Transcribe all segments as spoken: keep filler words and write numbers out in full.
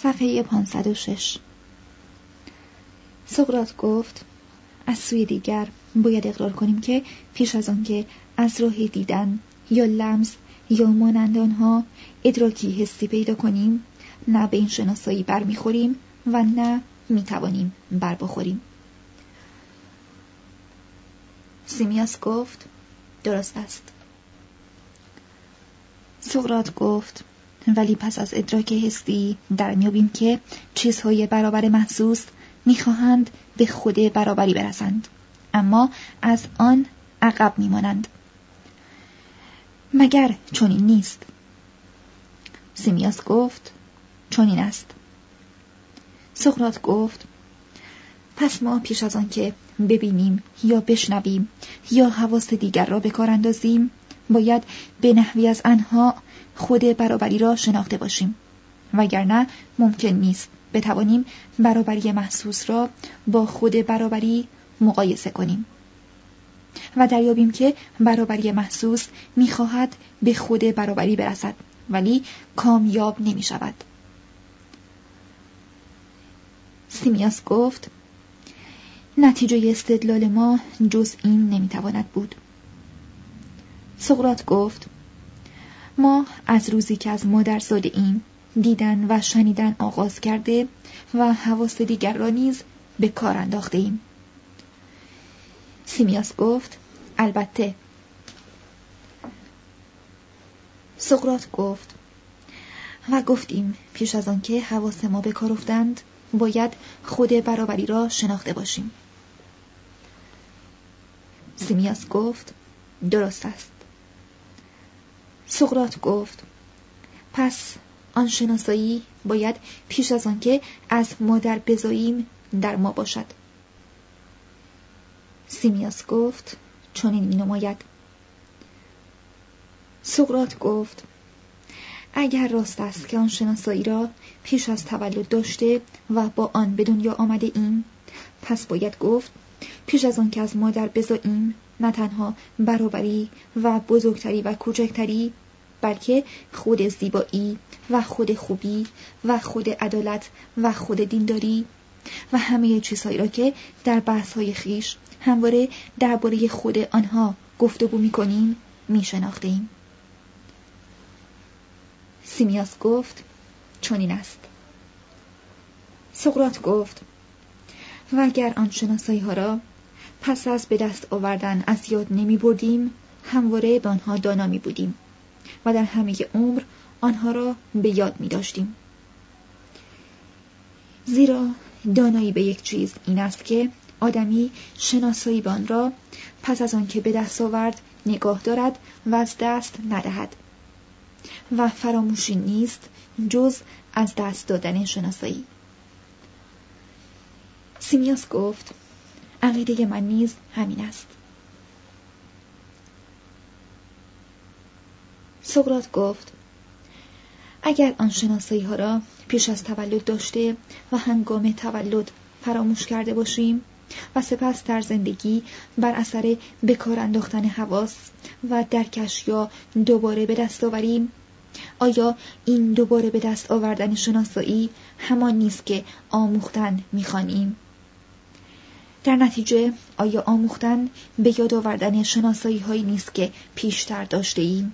صفحه پانصد و شش. سقراط گفت: از سوی دیگر باید اقرار کنیم که پیش از آن که از راه دیدن یا لمس یا مانند آنها ادراکی حسی پیدا کنیم، نه به این شناسایی بر میخوریم و نه میتوانیم بر بخوریم. سیمیاس گفت: درست است. سقراط گفت: ولی پس از ادراک حسی در میابیم که چیزهای برابر محسوس میخواهند به خود برابری برسند، اما از آن عقب میمانند. مگر چنین نیست؟ سیمیاس گفت: چنین است. سقراط گفت: پس ما پیش از آن که ببینیم یا بشنویم یا حواس دیگر را به کار اندازیم، باید به نحوی از آنها خود برابری را شناخته باشیم، وگرنه ممکن نیست بتوانیم برابری محسوس را با خود برابری مقایسه کنیم و دریابیم که برابری محسوس می‌خواهد به خود برابری برسد ولی کامیاب نمی‌شود. سیمیاس گفت: نتیجه استدلال ما جز این نمی‌تواند بود. سقراط گفت: ما از روزی که از مادر زاده ایم دیدن و شنیدن آغاز کرده و حواس دیگر را نیز به کار انداخته ایم. سیمیاس گفت: البته. سقراط گفت: و گفتیم پیش از آن که حواس ما به کار افتند باید خود برابری را شناخته باشیم. سیمیاس گفت: درست است. سقراط گفت: پس آن شناسایی باید پیش از آن که از مادر بزاییم در ما باشد. سیمیاس گفت: چنین می‌نماید. سقراط گفت: اگر راست است که آن شناسایی را پیش از تولد داشته و با آن به دنیا آمده ایم، پس باید گفت پیش از آن که از مادر بزاییم نه تنها برابری و بزرگتری و کوچکتری، بلکه خود زیبایی و خود خوبی و خود عدالت و خود دینداری و همه چیزهایی را که در بحث‌های خیش همواره درباره خود آنها گفتگو می‌کنیم می‌شناختیم. سیمیاس گفت: چنین است. سقراط گفت: و اگر آن شناسایی‌ها را پس از به دست آوردن از یاد نمی بردیم، همواره به آنها دانا می بودیم و در همه عمر آنها را به یاد می داشتیم. زیرا دانایی به یک چیز این است که آدمی شناسایی به آن را پس از آن که به دست آورد نگاه دارد و از دست ندهد و فراموشی نیست جز از دست دادن شناسایی. سیمیاس گفت: عقیده من نیز همین است. سقراط گفت: اگر آن شناسایی ها را پیش از تولد داشته و هنگام تولد فراموش کرده باشیم و سپس در زندگی بر اثر بکار انداختن حواس و درکش یا دوباره به دست آوریم، آیا این دوباره به دست آوردن شناسایی همان نیست که آموختن می‌خوانیم؟ در نتیجه آیا آموختن به یاد آوردن شناسایی هایی نیست که پیشتر داشته ایم؟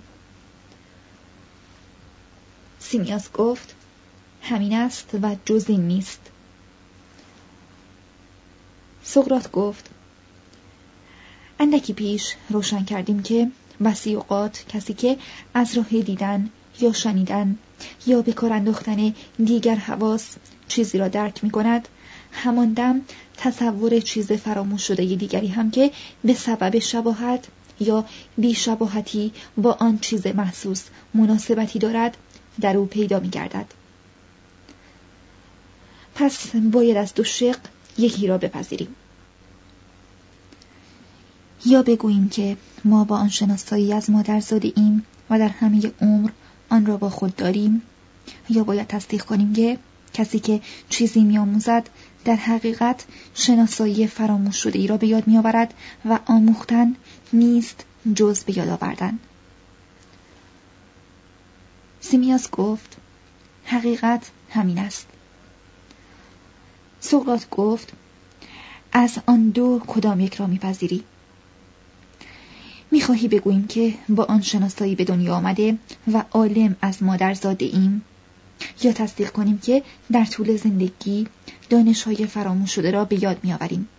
سیمیاس گفت: همین است و جز این نیست. سقراط گفت: اندکی پیش روشن کردیم که بسی اوقات کسی که از راه دیدن یا شنیدن یا به کار انداختن دیگر حواس چیزی را درک می کند، همان دم تصور چیز فراموش شده دیگری هم که به سبب شباهت یا بی شباهتی با آن چیز محسوس مناسبتی دارد در او پیدا می گردد. پس باید از دو شق یکی را بپذیریم. یا بگوییم که ما با آن شناسایی از مادر زاده ایم و در همه عمر آن را با خود داریم، یا باید تصدیق کنیم که کسی که چیزی می آموزد در حقیقت شناسایی فراموش شده ای را به یاد می آورد و آموختن نیست جز به یاد آوردن. سیمیاس گفت: حقیقت همین است. سقراط گفت از آن دو کدام یک را میپذیری؟ میخواهی بگوییم که با آن شناسایی به دنیا آمده و عالم از مادر زاده ایم، یا تصدیق کنیم که در طول زندگی دانش‌های فراموش شده را به یاد میآوریم؟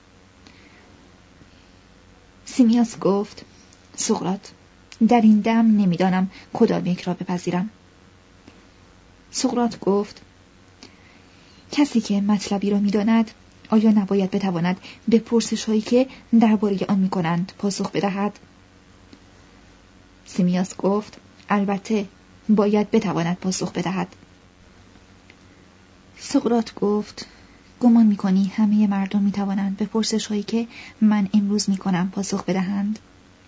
سیمیاس گفت سقراط، در این دم نمیدانم کدام یک را بپذیرم. سقراط گفت کسی که مطلبی را میداند آیا نباید بتواند به پرسش‌هایی که درباره آن می‌کنند پاسخ بدهد؟ سیمیاس گفت البته باید بتواند پاسخ بدهد. سقراط گفت گمان می‌کنی همه مردم می‌توانند به پرسش‌هایی که من امروز می‌کنم پاسخ بدهند؟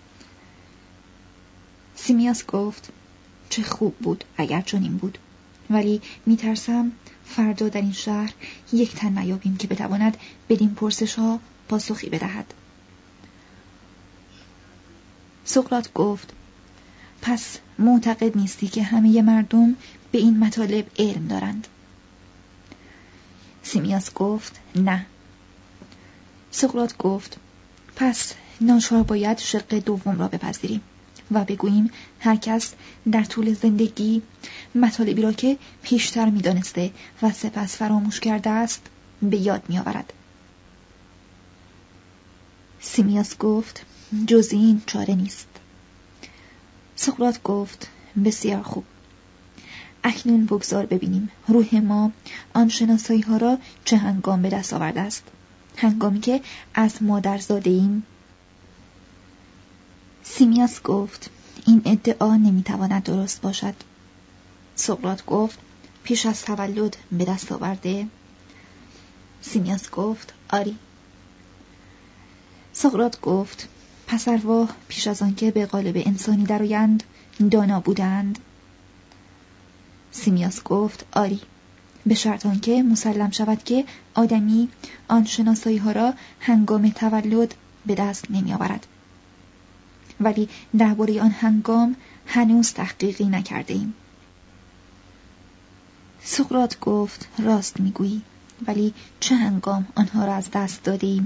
سیمیاس گفت چه خوب بود اگر چنین بود، ولی می‌ترسم فردا در این شهر یک تن نیابیم که بتواند بدین پرسش‌ها پاسخی بدهد. سقراط گفت پس معتقد نیستی که همه مردم به این مطالب علم دارند؟ سیمیاس گفت نه. سقراط گفت پس ناچار باید شق دوم را بپذیریم و بگوییم هر کس در طول زندگی مطالبی را که پیشتر می‌دانسته و سپس فراموش کرده است به یاد می‌آورد. سیمیاس گفت جز این چاره نیست. سقراط گفت بسیار خوب. اکنون بگذار ببینیم روح ما آن شناسایی ها را چه هنگام به دست آورده است، هنگامی که از مادر زاده ایم. سیمیاس گفت این ادعا نمیتواند درست باشد. سقراط گفت پیش از تولد به دست آورده؟ سیمیاس گفت آری. سقراط گفت پس ارواح پیش از آن که به قالب انسانی درآیند دانا بودند؟ سیمیاس گفت آری، به شرط آنکه مسلم شود که آدمی آن شناسایی ها را هنگام تولد به دست نمی آورد. ولی درباره آن هنگام هنوز تحقیقی نکرده ایم. سقراط گفت راست میگویی، ولی چه هنگام آنها را از دست داده ایم؟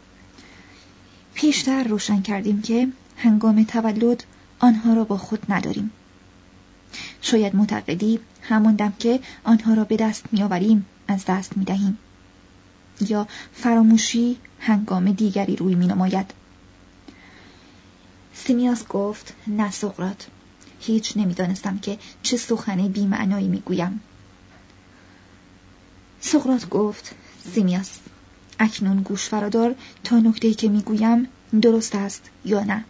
پیشتر روشن کردیم که هنگام تولد آنها را با خود نداریم. شاید معتقدی همان دم که آنها را به دست میآوریم از دست میدهیم، یا فراموشی هنگام دیگری روی مینماید. سیمیاس گفت نه سقراط، هیچ نمیدانستم که چه سخن بی معنایی میگویم. سقراط گفت سیمیاس، اکنون گوش فرادار تا نکته‌ای که میگویم درست است یا نه.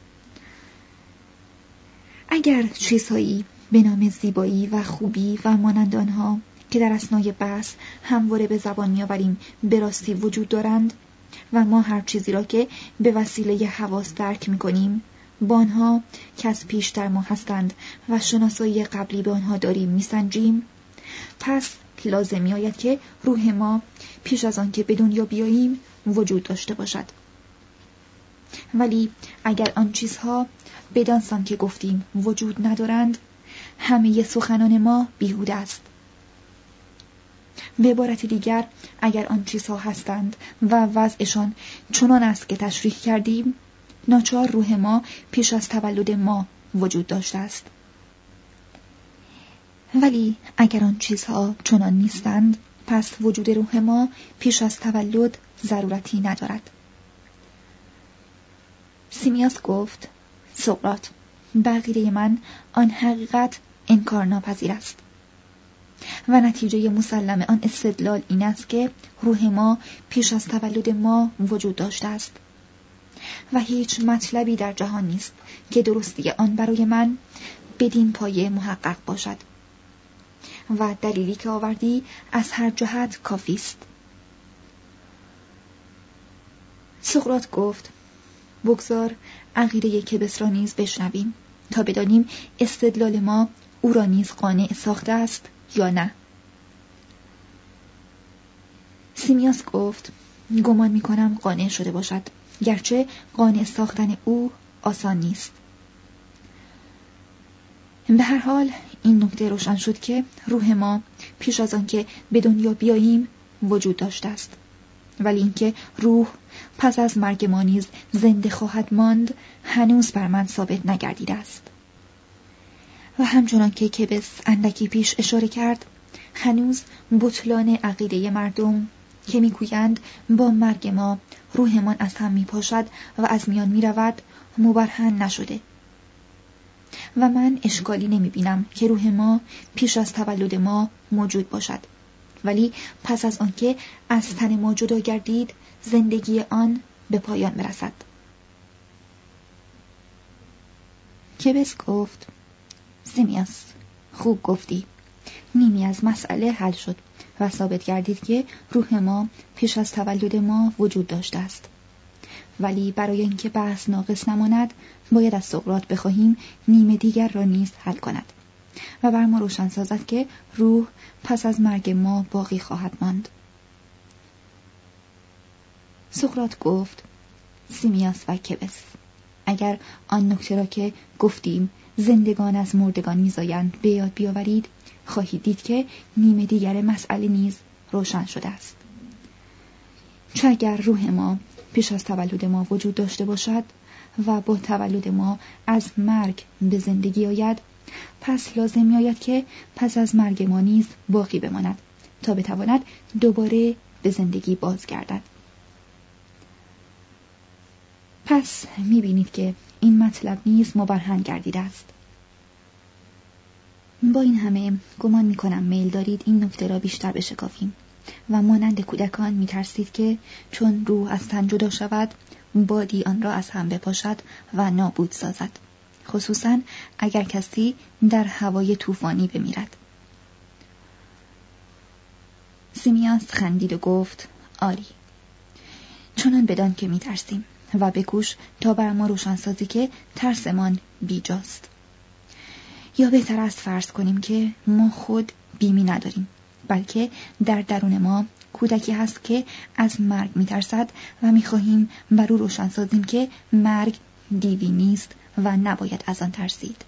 اگر چیزهایی به نام زیبایی و خوبی و مانند آنها که در اثنای بحث همواره به زبان میآوریم به راستی وجود دارند و ما هر چیزی را که به وسیله حواس درک میکنیم با آنها که از پیشتر ما هستند و شناسایی قبلی به آنها داریم میسنجیم، پس لازم میآید که روح ما پیش از آن که به دنیا بیاییم وجود داشته باشد. ولی اگر آن چیزها بدان سان که گفتیم وجود ندارند، همه سخنان ما بیهوده است. به عبارت دیگر، اگر آن چیزها هستند و وضعشان چنان است که تشریح کردیم، ناچار روح ما پیش از تولد ما وجود داشته است. ولی اگر آن چیزها چنان نیستند، پس وجود روح ما پیش از تولد ضرورتی ندارد. سیمیاس گفت سقراط، بقیه من آن حقیقت انکار ناپذیر است و نتیجه مسلم آن استدلال این است که روح ما پیش از تولد ما وجود داشته است و هیچ مطلبی در جهان نیست که درستی آن برای من بدین پایه محقق باشد و دلیلی که آوردی از هر جهت کافی است. سقراط گفت بگذار عقیده کبس را نیز بشنویم تا بدانیم استدلال ما او را نیز قانع ساخته است یا نه. سیمیاس گفت گمان می کنم قانع شده باشد، گرچه قانع ساختن او آسان نیست. به هر حال این نکته روشن شد که روح ما پیش از آن که به دنیا بیاییم وجود داشته است، ولی اینکه روح پس از مرگ ما نیز زنده خواهد ماند هنوز بر من ثابت نگردیده است. و همچنان که کبس اندکی پیش اشاره کرد، هنوز بطلان عقیده مردم که میگویند با مرگ ما روحمان از هم میپاشد و از میان میرود مبرهن نشده. و من اشکالی نمیبینم که روح ما پیش از تولد ما موجود باشد، ولی پس از آنکه از تن ما جدا گردید زندگی آن به پایان برسد. کبس گفت: سیمیاس، خوب گفتی. نیمی از مسئله حل شد و ثابت گردید که روح ما پیش از تولد ما وجود داشته است. ولی برای اینکه بحث ناقص نماند باید از سقراط بخواهیم نیمه دیگر را نیز حل کند و بر ما روشن سازد که روح پس از مرگ ما باقی خواهد ماند. سقراط گفت: سیمیاس و کبس، اگر آن نکته را که گفتیم زندگان از مردگان می‌زایند به یاد بیاورید، خواهید دید که نیمه دیگر مسئله نیز روشن شده است. چه اگر روح ما پیش از تولد ما وجود داشته باشد و با تولد ما از مرگ به زندگی آید، پس لازم می‌آید که پس از مرگ ما نیز باقی بماند تا بتواند دوباره به زندگی بازگردد. پس می‌بینید که این مطلب نیز مبرهن گردیده است. با این همه گمان می‌کنم میل دارید این نکته را بیشتر بشکافیم و مانند کودکان می‌ترسید که چون روح از تن جدا شود بادی آن را از هم بپاشد و نابود سازد، خصوصاً اگر کسی در هوای طوفانی بمیرد. سیمیاس خندید و گفت: آری، چنان بدان که می‌ترسیم و بکوش تا بر ما روشن سازی که ترسمان بیجاست. یا بهتر است فرض کنیم که ما خود بیمی نداریم، بلکه در درون ما کودکی هست که از مرگ می‌ترسد و می‌خواهیم بر او روشن سازیم که مرگ دیوی نیست و نباید از آن ترسید.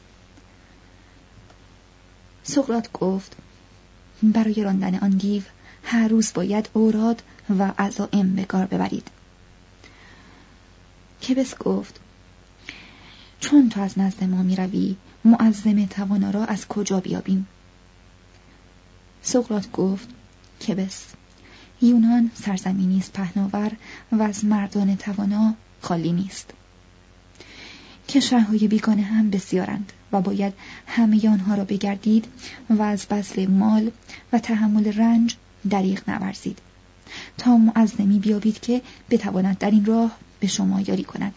سقراط گفت: برای راندن آن دیو هر روز باید اوراد و عزائم به کار ببرید. کبس گفت: چون تو از نزد ما می روی معظم توانا را از کجا بیابیم؟ سقراط گفت: کبس، یونان سرزمینی است پهناور و از مردان توانا خالی نیست. کشورهای بیگانه هم بسیارند و باید همه آنها را بگردید و از بذل مال و تحمل رنج دریغ نورزید تا معظمی بیابید که بتواند در این راه به شما یاری کند.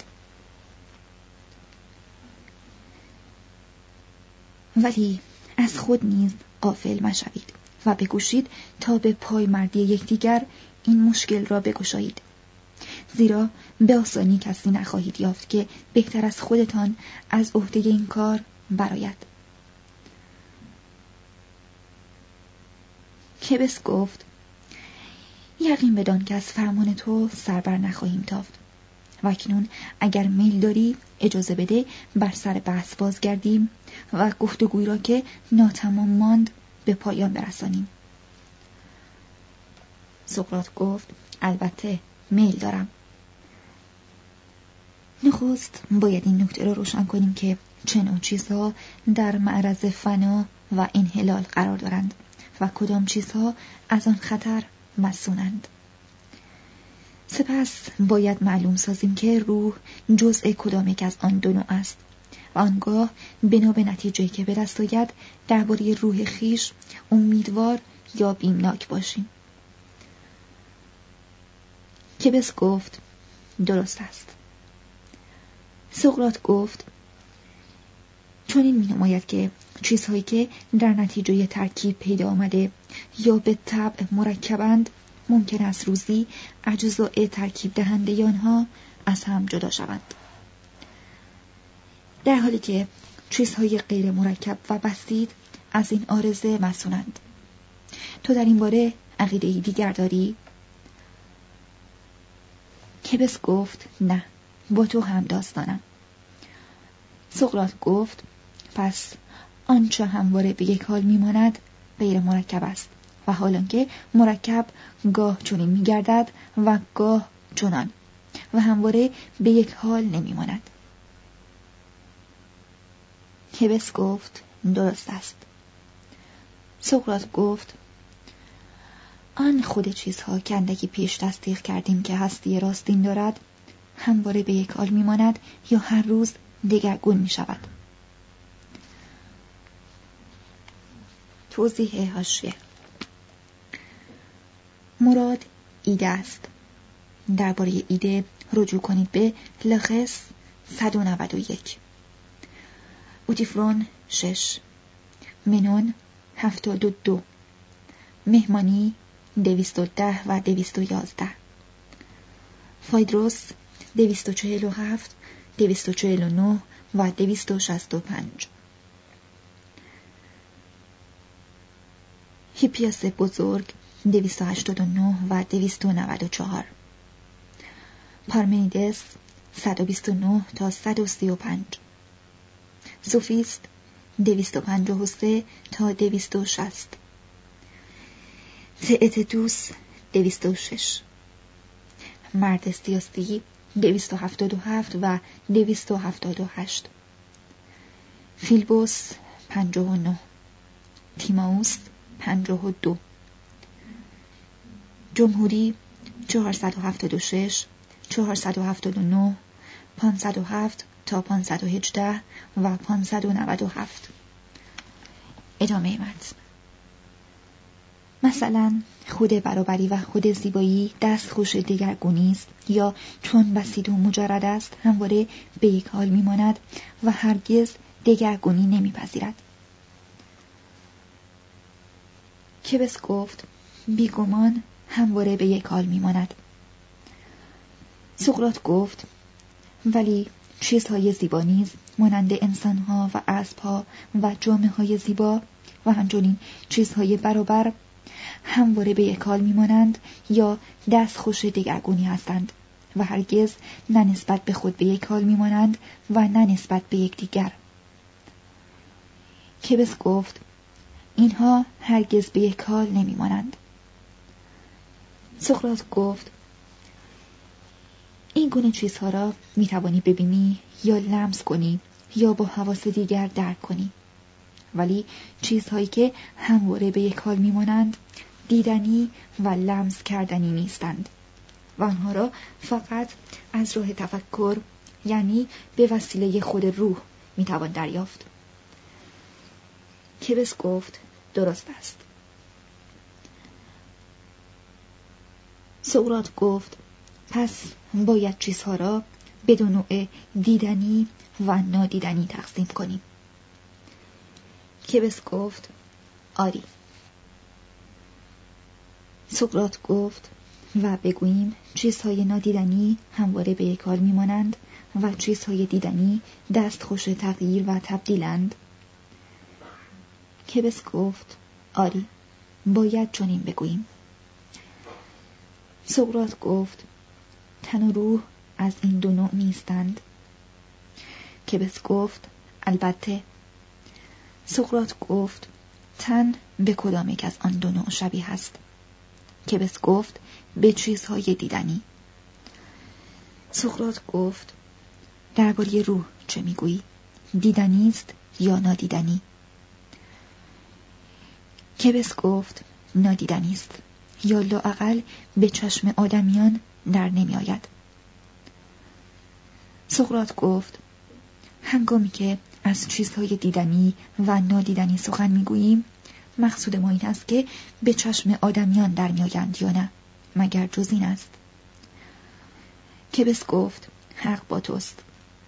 ولی از خود نیز غافل مشوید و بکوشید تا به پای مردی یکدیگر این مشکل را بگشایید، زیرا به آسانی کسی نخواهید یافت که بهتر از خودتان از عهده این کار برآید. کبس گفت: یقین بدان که از فرمان تو سربر نخواهیم تافت. و اکنون اگر میل داری اجازه بده بر سر بحث بازگردیم و گفتگوی را که ناتمام ماند به پایان برسانیم. سقراط گفت: البته میل دارم. نخست باید این نکته را روشن کنیم که چه نوع چیزها در معرض فنا و انحلال قرار دارند و کدام چیزها از آن خطر مصونند. سپس باید معلوم سازیم که روح جزء کدام یک از آن دو نوع است و آنگاه بنا به نتیجه‌ای که به دست آید درباره روح خیش امیدوار یا بیمناک باشیم. کبس گفت: درست است. سقراط گفت: چون این می نماید که چیزهایی که در نتیجه ترکیب پیدا آمده یا به طبع مرکبند ممکن است روزی اجزاء ترکیب دهنده آنها از هم جدا شوند، در حالی که چیزهای غیر مرکب و بسیط از این عارضه مصونند. تو در این باره عقیده دیگر داری؟ کبس گفت: نه، با تو هم داستانم. سقراط گفت: پس آنچه همواره به یک حال میماند غیر مرکب است و حالان که مرکب گاه چنین می‌گردد و گاه چنان و همواره به یک حال نمی‌ماند. کبس گفت درست است. سقراط گفت آن خود چیزها که اندکی پیش تصدیق کردیم که هستی راستین دارد همواره به یک حال می‌ماند یا هر روز دگرگون می‌شود. توضیح حاشیه: مراد ایده است. درباره ایده رجوع کنید به لخص صد و نود و یک، اوتیفرون شش، منون هفتاد و دو، مهمانی دویست و ده و دویست و یازده، فایدروس دویست و چهل و هفت، دویست و چهل و نه و دویست و شصت و پنج. هیپیاس بزرگ دویست و هشتاد و نه و دویست و نود و چهار، پارمنیدس صد و بیست و نه تا صد و سی و پنج، سوفیست دویست و پنجاه و سه تا دویست و شصت، تئتتوس دویست و شش، مرد سیاسی دویست و هفتاد و هفت و دویست و هفتاد و هشت، فیلبوس پنجاه و نه، تیمائوس پنجاه و دو، جمهوری چهارصد و هفتاد و شش، چهارصد و هفتاد و نه، پانصد و هفت تا پانصد و هجده و پانصد و نود و هفت. ادامه متن. مثلا خود برابری و خود زیبایی دستخوش دگرگونی است یا چون بسیط و مجرد است همواره به یک حال میماند و هرگز دگرگونی نمیپذیرد. کبس گفت بیگمان همواره به یک حال میماند. سقراط گفت ولی چیزهای زیبا نیز مانند انسانها و اسبها و جامه‌های زیبا و همچنین چیزهای برابر همواره به یک حال میمانند یا دستخوش دگرگونی هستند و هرگز نه نسبت به خود به یک حال میمانند و نه نسبت به یکدیگر. کبس گفت اینها هرگز به یک حال نمیمانند. سقراط گفت این گونه چیزها را میتوانی ببینی یا لمس کنی یا با حواس دیگر درک کنی، ولی چیزهایی که همواره به یک حال میمانند دیدنی و لمس کردنی نیستند و آنها را فقط از راه تفکر یعنی به وسیله خود روح میتوان دریافت. کبس گفت درست است. سقراط گفت پس باید چیزها را به دو نوع دیدنی و نادیدنی تقسیم کنیم. کبس گفت آری. سقراط گفت و بگوییم چیزهای نادیدنی همواره به یک حال میمانند و چیزهای دیدنی دستخوش تغییر و تبدیلند. کبس گفت آری، باید چنین بگوییم. سقراط گفت تن و روح از این دو نوع نیستند. کبس گفت البته. سقراط گفت تن به کدام یک از آن دو نوع شبیه است؟ کبس گفت به چیزهای دیدنی. سقراط گفت درباره روح چه میگویی؟ دیدنی است یا نادیدنی؟ کبس گفت نادیدنی است یا لااقل به چشم آدمیان در نمی آید. سقراط گفت هنگامی که از چیزهای دیدنی و نادیدنی سخن میگوییم مقصود ما این است که به چشم آدمیان در می آیند یا نه، مگر جز این است؟ کبس گفت حق با توست.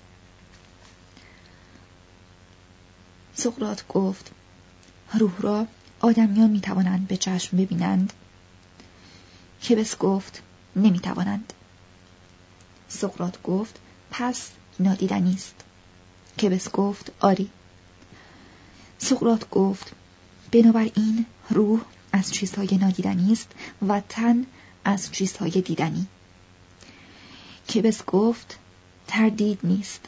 سقراط گفت روح را آدمیان می توانند به چشم ببینند؟ کبس گفت نمی توانند. سقراط گفت پس نادیدنی است. کبس گفت آری. سقراط گفت بنابراین روح از چیزهای نادیدنی است و تن از چیزهای دیدنی. کبس گفت تردید نیست.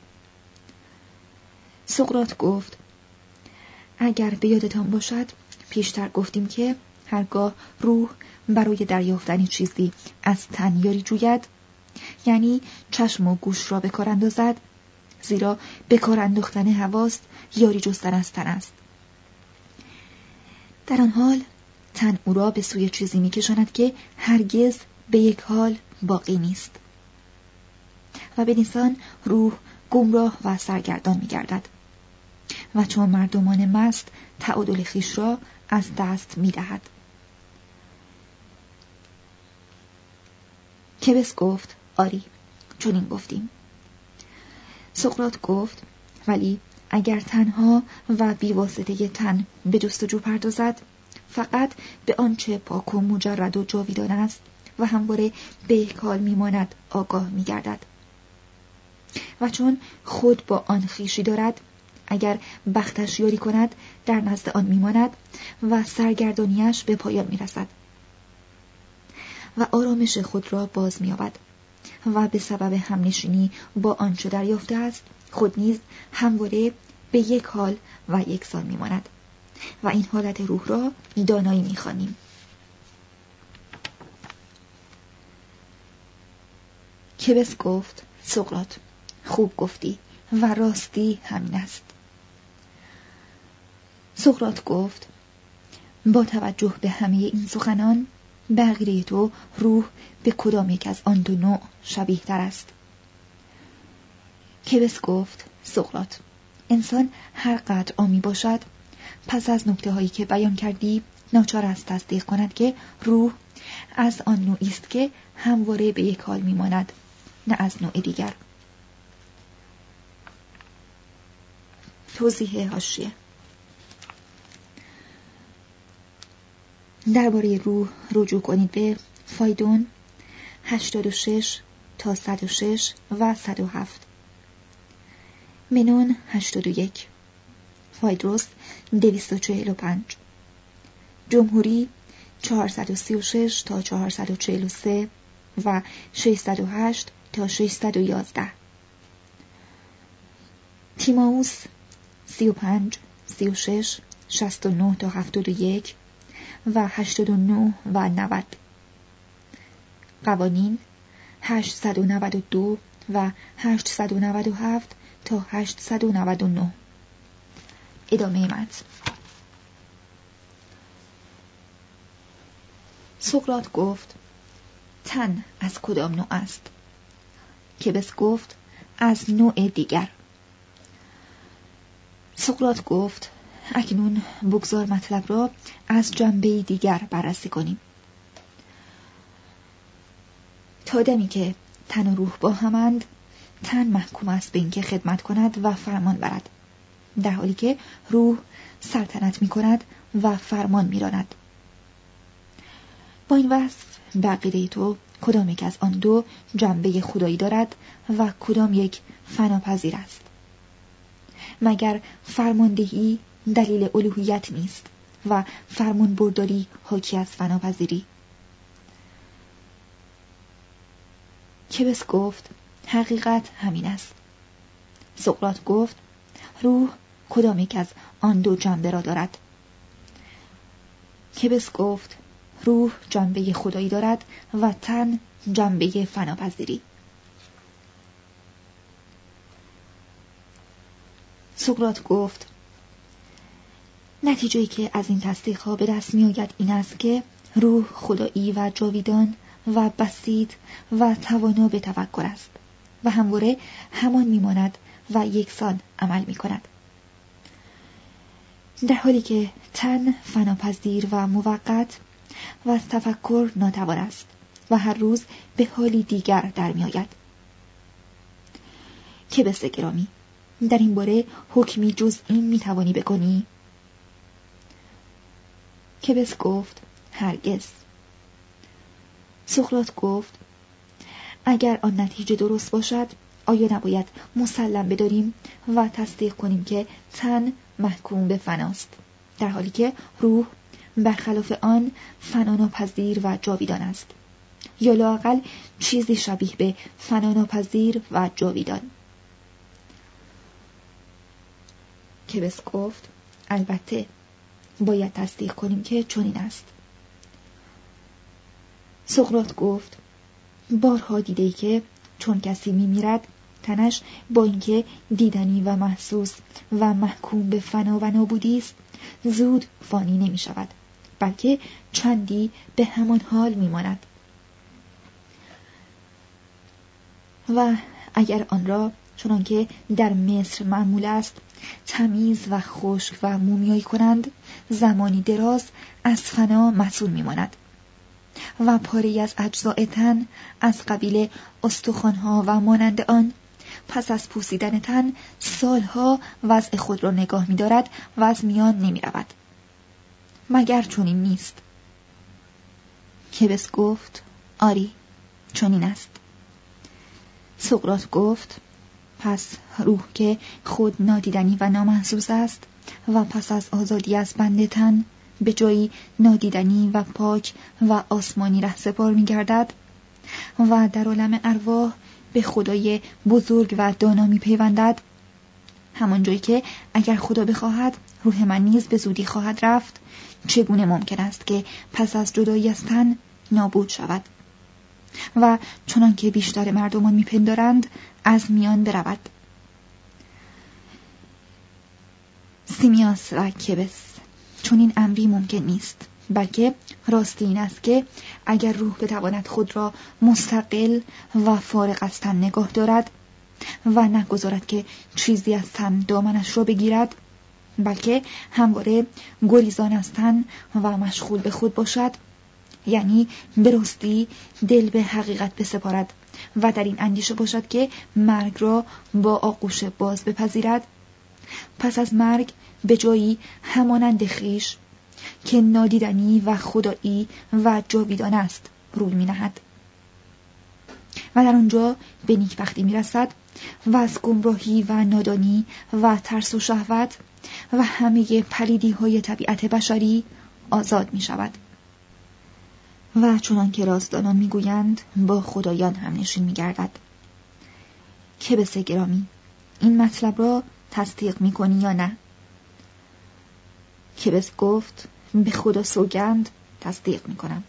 سقراط گفت اگر به یادتان باشد پیشتر گفتیم که هرگاه روح برای دریافتن چیزی از تن یاری جوید، یعنی چشم و گوش را به کار اندازد، زیرا به کار انداختن حواس یاری جستن از تن است. در آن حال تن او را به سوی چیزی می‌کشاند که هرگز به یک حال باقی نیست و به نیسان روح گمراه و سرگردان می‌گردد و چون مردمان مست تعادل خویش را از دست می‌دهد. کبس گفت آری، چون این گفتیم. سقراط گفت ولی اگر تنها و بیواسطه تن به جستجو پردازد، فقط به آنچه پاک و مجرد و جاویدان است و همواره به یک حال میماند آگاه میگردد و چون خود با آن خویشی دارد، اگر بختش یاری کند در نزد آن میماند و سرگردانیش به پایان میرسد و آرامش خود را باز می‌یابد و به سبب همنشینی با آنچه دریافته است خود نیز همواره به یک حال و یکسان میماند و این حالت روح را دانایی می‌خوانیم. کبس گفت سقراط، خوب گفتی و راستی همین است. سقراط گفت با توجه به همه این سخنان، بقیه تو روح به کدام یک از آن دو نوع شبیه تر است؟ کبس گفت سقراط، انسان هر قدر عامی باشد، پس از نکته هایی که بیان کردی ناچار است تصدیق کند که روح از آن نوعی است که همواره به یک حال میماند، نه از نوع دیگر. توضیح حاشیه: درباره روح رجوع کنید به فایدون هشتاد و شش تا صد و شش و صد و هفت، منون هشتاد و یک، فایدروس دویست و چهل و پنج، جمهوری چهارصد و سی و شش تا چهارصد و چهل و سه و ششصد و هشت تا ششصد و یازده، تیمائوس سی و پنج، سی و شش، شصت و نه تا هفتاد و یک و هشتاد و نه و نود، قوانین هشتصد و نود و دو و هشتصد و نود و هفت تا هشتصد و نود و نه. ادامه متن. سقراط گفت تن از کدام نوع است؟ کبس گفت از نوع دیگر. سقراط گفت اکنون بگذار مطلب را از جنبه دیگر بررسی کنیم. تا دمی که تن و روح با همند، تن محکوم است به اینکه خدمت کند و فرمان برد، در حالی که روح سلطنت می کند و فرمان می راند. با این وصف بقیده تو کدام یک از آن دو جنبه خدایی دارد و کدام یک فناپذیر است؟ مگر فرماندهی دلیل الوهیت نیست و فرمان برداری حاکی از فناپذیری؟ کبس گفت حقیقت همین است. سقراط گفت روح کدام یک از آن دو جنبه را دارد؟ کبس گفت روح جنبه خدایی دارد و تن جنبه فناپذیری. سقراط گفت نتیجه‌ای که از این تصدیق‌ها به دست می‌آید این است که روح خدایی و جاویدان و بسیط و توانا به تفکر است و همواره همان میماند و یکسان عمل می‌کند، در حالی که تن فناپذیر و موقت و از تفکر ناتوان است و هر روز به حالی دیگر در می‌آید. کبس گرامی، در این باره حکمی جز این می‌توانی بکنی؟ کبس گفت هرگز. سقراط گفت اگر آن نتیجه درست باشد، آیا نباید مسلم بداریم و تصدیق کنیم که تن محکوم به فناست، در حالی که روح برخلاف آن فناناپذیر و جاویدان است، یا لااقل چیزی شبیه به فناناپذیر و جاویدان؟ کبس گفت البته باید تصدیق کنیم که چنین است. سقراط گفت بارها دیده‌ای که چون کسی می‌میرد تنش با اینکه دیدنی و محسوس و محکوم به فنا و نابودی است زود فانی نمی شود، بلکه چندی به همان حال می ماند. و اگر آن را چنانکه در مصر معمول است تمیز و خشک و مومیایی کنند، زمانی دراز از فنا مسئول می ماند و پاره‌ای از اجزای تن از قبیل استخوان‌ها و مانند آن پس از پوسیدن تن سالها وضع خود را نگاه می دارد و از میان نمی رود. مگر چنین نیست؟ کبس گفت آری چنین است. سقراط گفت پس روح که خود نادیدنی و نامحسوس است و پس از آزادی از بند تن به جایی نادیدنی و پاک و آسمانی رهسپار می گردد و در عالم ارواح به خدای بزرگ و دانا می پیوندد، همان جایی که اگر خدا بخواهد روح من نیز به زودی خواهد رفت، چگونه ممکن است که پس از جدایی از تن نابود شود و چنان که بیشتر مردمان می پندارند از میان برود. سیمیاس و کبس چون این امری ممکن نیست، بلکه راستی این است که اگر روح بتواند خود را مستقل و فارغ از تن نگاه دارد و نگذارد که چیزی از تن دامنش را بگیرد، بلکه همواره گریزان از تن و مشغول به خود باشد، یعنی به راستی دل به حقیقت بسپارد و در این اندیشه باشد که مرگ را با آغوش باز بپذیرد، پس از مرگ به جایی همانند خویش که نادیدنی و خدایی و جاویدان است روی می نهد و در آنجا به نیکبختی می رسد و از گمراهی و نادانی و ترس و شهوت و همه پلیدی های طبیعت بشری آزاد می شود و چنان که رازدانان می گویند با خدایان هم نشین می گردد. کبس گرامی، این مطلب را تصدیق می کنی یا نه؟ کبس گفت به خدا سوگند تصدیق می کنم.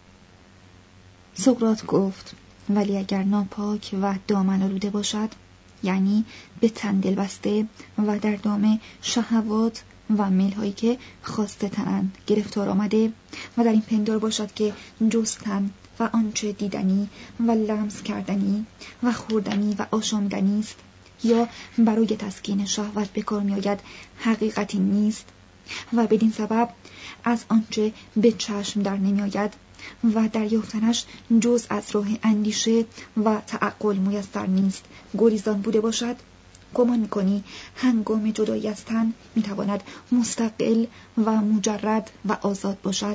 سقراط گفت ولی اگر ناپاک و دامن آلوده باشد، یعنی به تن دل بسته و در دام شهوات و میل‌هایی که خواسته تنند گرفتار آمده و در این پندار باشد که جز تن و آنچه دیدنی و لمس کردنی و خوردنی و آشامیدنی است یا برای تسکین شهوت به کار می آید حقیقتی نیست و بدین سبب از آنچه به چشم در نمی آید و دریافتنش جز از راه اندیشه و تعقل میسر نیست گریزان بوده باشد، گمان می‌کنی هنگام جدایی از تن می‌تواند مستقل و مجرد و آزاد باشد؟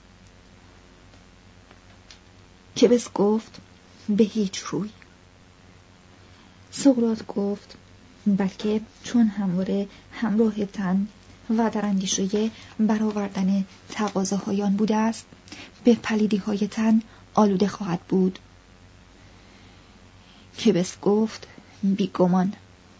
کبس گفت به هیچ روی. سقراط گفت بلکه چون همواره همراه تن و در اندیشه برآوردن تقاضاهای آن بوده است، به پلیدی‌های تن آلوده خواهد بود. کبس گفت بیگمان.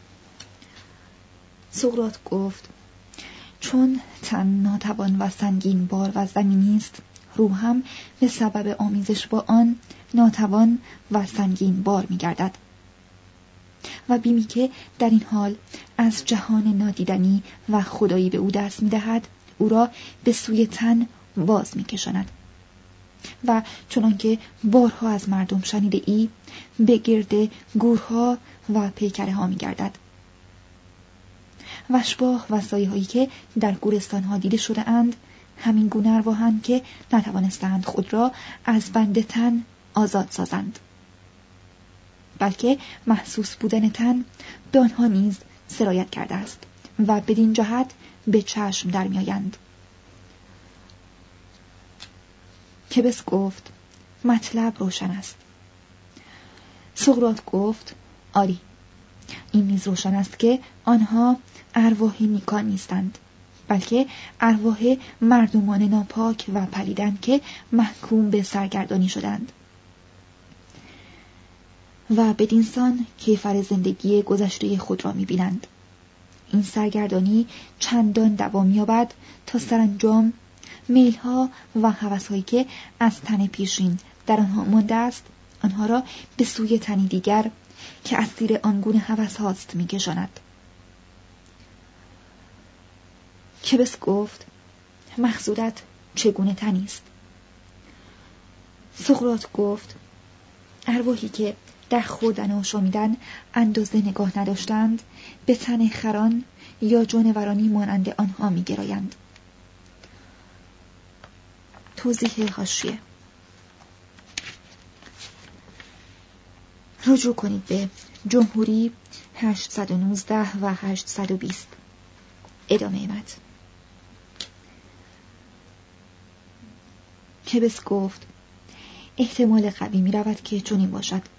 سقراط گفت چون تن ناتوان و سنگین بار و زمینی است، روح هم به سبب آمیزش با آن ناتوان و سنگین بار می گردد و بیمی که در این حال از جهان نادیدنی و خدایی به او دست می دهد، او را به سوی تن باز می کشاند و چنان که بارها از مردم شنیده ای به گرد گورها و پیکره ها می گردد و اشباح و سایه هایی که در گورستان ها دیده شده اند همین گونه ارواحند که نتوانستند خود را از بند تن آزاد سازند، بلکه محسوس بودن تن به آنها نیز سرایت کرده است و بدین جهت به چشم در می آیند. کبس گفت مطلب روشن است. سقراط گفت آری، این نیز روشن است که آنها ارواح نیکان نیستند، بلکه ارواح مردمان ناپاک و پلیدند که محکوم به سرگردانی شدند و بدینسان کیفر زندگی گذشته خود را می‌بینند. این سرگردانی چندان دوام یابد تا سرانجام میل‌ها و هوس‌هایی که از تن پیشین در آنها مانده است، آنها را به سوی تنی دیگر که اسیر آنگونه هوس هاست می‌کشاند. کبس گفت: مقصودت چگونه تنی است؟ سقراط گفت: ارواحی که در خوردن و شامیدن اندازه نگاه نداشتند، به تن خران یا جانورانی مانند آنها می‌گرایند. توضیح حاشیه: رجوع کنید به جمهوری هشتصد و نوزده و هشتصد و بیست. ادامه متن. کبس گفت: احتمال قوی می رود که چنین باشد.